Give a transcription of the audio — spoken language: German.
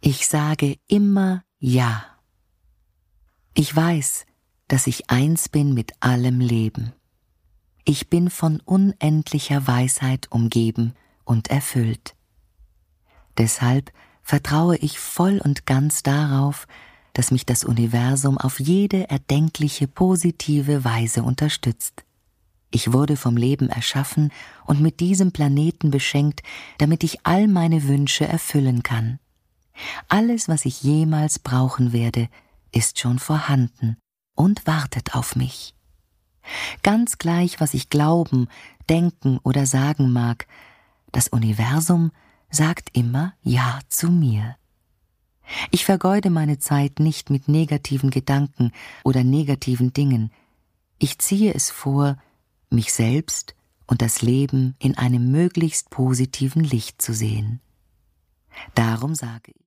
Ich sage immer Ja. Ich weiß, dass ich eins bin mit allem Leben. Ich bin von unendlicher Weisheit umgeben und erfüllt. Deshalb vertraue ich voll und ganz darauf, dass mich das Universum auf jede erdenkliche positive Weise unterstützt. Ich wurde vom Leben erschaffen und mit diesem Planeten beschenkt, damit ich all meine Wünsche erfüllen kann. Alles, was ich jemals brauchen werde, ist schon vorhanden und wartet auf mich. Ganz gleich, was ich glauben, denken oder sagen mag, das Universum sagt immer Ja zu mir. Ich vergeude meine Zeit nicht mit negativen Gedanken oder negativen Dingen. Ich ziehe es vor, mich selbst und das Leben in einem möglichst positiven Licht zu sehen. Darum sage ich: